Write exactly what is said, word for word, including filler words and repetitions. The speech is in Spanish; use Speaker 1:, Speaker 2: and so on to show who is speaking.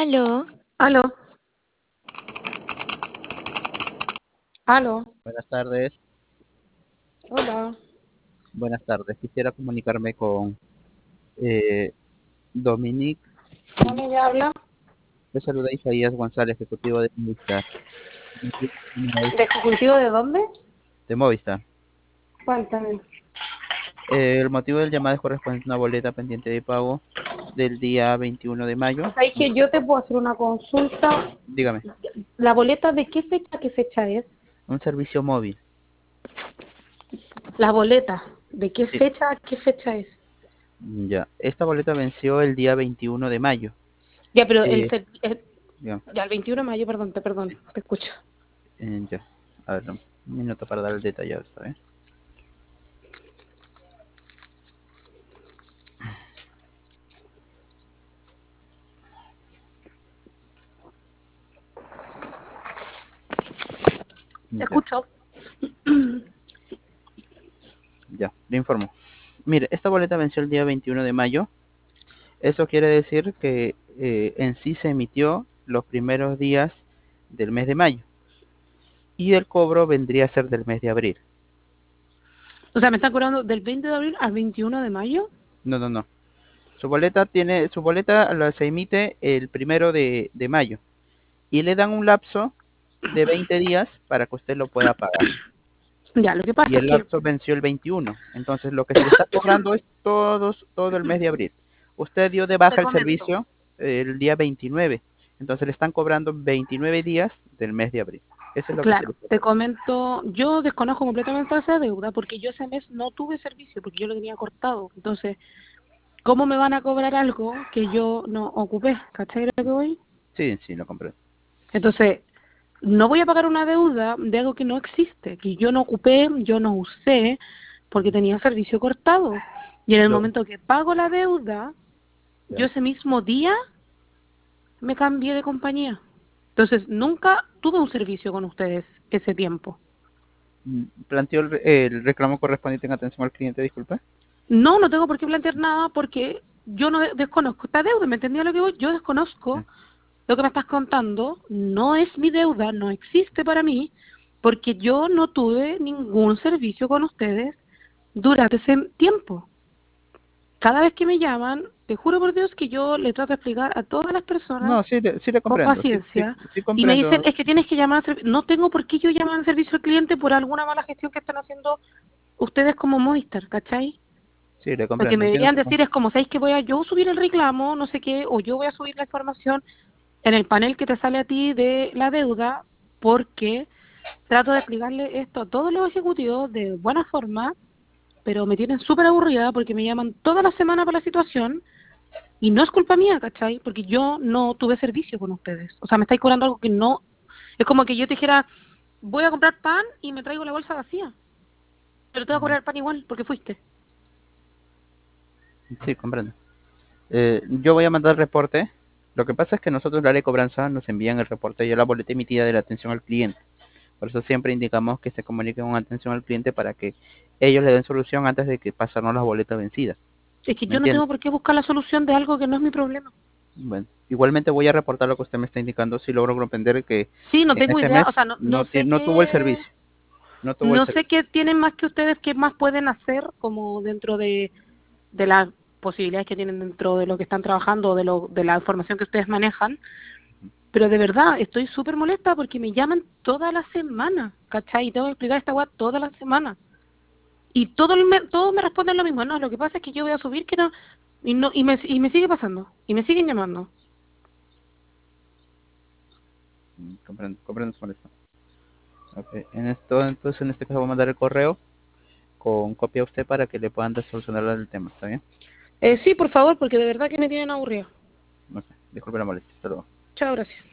Speaker 1: Aló,
Speaker 2: Aló, aló,
Speaker 3: Buenas tardes,
Speaker 2: hola.
Speaker 3: buenas tardes. Quisiera comunicarme con eh, Dominique.
Speaker 2: ¿Quién ella habla?
Speaker 3: Le saluda Isaías González, ejecutivo de Movistar.
Speaker 2: ¿De ejecutivo de dónde?
Speaker 3: De Movistar.
Speaker 2: Cuéntame.
Speaker 3: Eh, el motivo del llamado es correspondiente a una boleta pendiente de pago del día veintiuno de mayo.
Speaker 2: ¿Sabes que yo te puedo hacer una consulta?
Speaker 3: Dígame,
Speaker 2: ¿La boleta de qué fecha a qué fecha es?
Speaker 3: un servicio móvil.
Speaker 2: La boleta, ¿de qué
Speaker 3: Sí,
Speaker 2: fecha a qué fecha es?
Speaker 3: ya. Esta boleta venció el día veintiuno de mayo.
Speaker 2: Ya, pero el,
Speaker 3: Eh,
Speaker 2: ser- el-
Speaker 3: ya,
Speaker 2: ya el veintiuno de mayo, perdón, te perdón, te escucho.
Speaker 3: eh, ya. A ver, un minuto para dar el detallado, ¿está bien?
Speaker 2: Te
Speaker 3: Ya,
Speaker 2: escucho.
Speaker 3: ya, le informo. Mire, esta boleta venció el día veintiuno de mayo. Eso quiere decir que eh, en sí se emitió los primeros días del mes de mayo y el cobro vendría a ser del mes de abril.
Speaker 2: O sea, me están cobrando del veinte de abril al veintiuno de mayo.
Speaker 3: No, no, no. Su boleta tiene, su boleta la se emite el primero de, de mayo y le dan un lapso de veinte días para que usted lo pueda pagar.
Speaker 2: Ya, lo que
Speaker 3: Y
Speaker 2: pasa es
Speaker 3: el
Speaker 2: que,
Speaker 3: lapso venció el veintiuno. Entonces lo que se le está cobrando es todos, todo el mes de abril. Usted dio de
Speaker 2: te
Speaker 3: baja el
Speaker 2: comento.
Speaker 3: servicio eh, el día veintinueve. Entonces le están cobrando veintinueve días del mes de abril. Eso es lo que se le
Speaker 2: Claro,
Speaker 3: está
Speaker 2: te
Speaker 3: cobrando.
Speaker 2: comento, yo desconozco completamente esa deuda porque yo ese mes no tuve servicio porque yo lo tenía cortado. Entonces, ¿cómo me van a cobrar algo que yo no ocupé? ¿Cachai lo que voy?
Speaker 3: Sí, sí, lo compré.
Speaker 2: Entonces, no voy a pagar una deuda de algo que no existe, que yo no ocupé, yo no usé porque tenía servicio cortado. Y en el
Speaker 3: Lo,
Speaker 2: momento que pago la deuda, yo
Speaker 3: ya.
Speaker 2: ese mismo día me cambié de compañía. Entonces, nunca tuve un servicio con ustedes ese tiempo.
Speaker 3: Mm, Planteó el, re- el reclamo correspondiente en atención al cliente, disculpe.
Speaker 2: No, no tengo por qué plantear nada porque yo no de- desconozco esta deuda, ¿me entendía lo que voy? Yo
Speaker 3: Ya.
Speaker 2: desconozco lo que me estás contando, no es mi deuda, no existe para mí, porque yo no tuve ningún servicio con ustedes durante ese tiempo. Cada vez que me llaman, te juro por Dios que yo le trato de explicar a todas las personas
Speaker 3: No, sí, le- sí le
Speaker 2: con
Speaker 3: comprendo, sí, sí,
Speaker 2: paciencia
Speaker 3: sí
Speaker 2: y me dicen,
Speaker 3: comprendo,
Speaker 2: es que tienes que llamar al servicio. No tengo por qué yo llamar al servicio al cliente por alguna mala gestión que están haciendo ustedes como Movistar, ¿cachai?
Speaker 3: sí le
Speaker 2: Lo que
Speaker 3: comprendo,
Speaker 2: me
Speaker 3: entiendo
Speaker 2: deberían
Speaker 3: su
Speaker 2: decir
Speaker 3: punto.
Speaker 2: es como, ¿sabéis que voy a yo subir el reclamo, no sé qué, o yo voy a subir la información en el panel que te sale a ti de la deuda, porque trato de explicarle esto a todos los ejecutivos de buena forma, pero me tienen súper aburrida porque me llaman toda la semana por la situación y no es culpa mía, ¿cachai? Porque yo no tuve servicio con ustedes. O sea, me estáis cobrando algo que no... Es como que yo te dijera, voy a comprar pan y me traigo la bolsa vacía, pero te voy a cobrar el pan igual porque fuiste.
Speaker 3: Sí, comprendo. Eh, yo voy a mandar reporte. Lo que pasa es que nosotros, la área de cobranza, nos envían el reporte y la boleta emitida de la atención al cliente. Por eso siempre indicamos que se comunique con atención al cliente para que ellos le den solución antes de que pasarnos las boletas vencidas.
Speaker 2: Es que
Speaker 3: ¿Me
Speaker 2: yo no
Speaker 3: entiende?
Speaker 2: tengo por qué buscar la solución de algo que no es mi problema.
Speaker 3: Bueno, igualmente voy a reportar lo que usted me está indicando si logro comprender que
Speaker 2: Sí, no
Speaker 3: en
Speaker 2: tengo
Speaker 3: ese
Speaker 2: idea, o
Speaker 3: mes
Speaker 2: sea, no,
Speaker 3: no,
Speaker 2: no
Speaker 3: ti-
Speaker 2: sé
Speaker 3: no tuvo el
Speaker 2: qué...
Speaker 3: servicio. No tuvo el
Speaker 2: No sé
Speaker 3: servicio.
Speaker 2: qué tienen más que ustedes, qué más pueden hacer como dentro de, de las posibilidades que tienen dentro de lo que están trabajando, de, lo, de la información que ustedes manejan. Pero de verdad, estoy súper molesta porque me llaman toda la semana, ¿cachai? Y tengo que explicar esta weá toda la semana. Y todo el me, todos me responden lo mismo. No, lo que pasa es que yo voy a subir que no... Y, no, y, me, y me sigue pasando. Y me siguen llamando.
Speaker 3: Mm, Comprendo, comprendo su molestia. Ok, en esto, entonces en este caso voy a mandar el correo con copia a usted para que le puedan solucionar el tema, ¿está bien?
Speaker 2: Eh, sí, por favor, porque de verdad que me tienen aburrido.
Speaker 3: Ok, disculpe la molestia, hasta luego.
Speaker 2: Chao, gracias.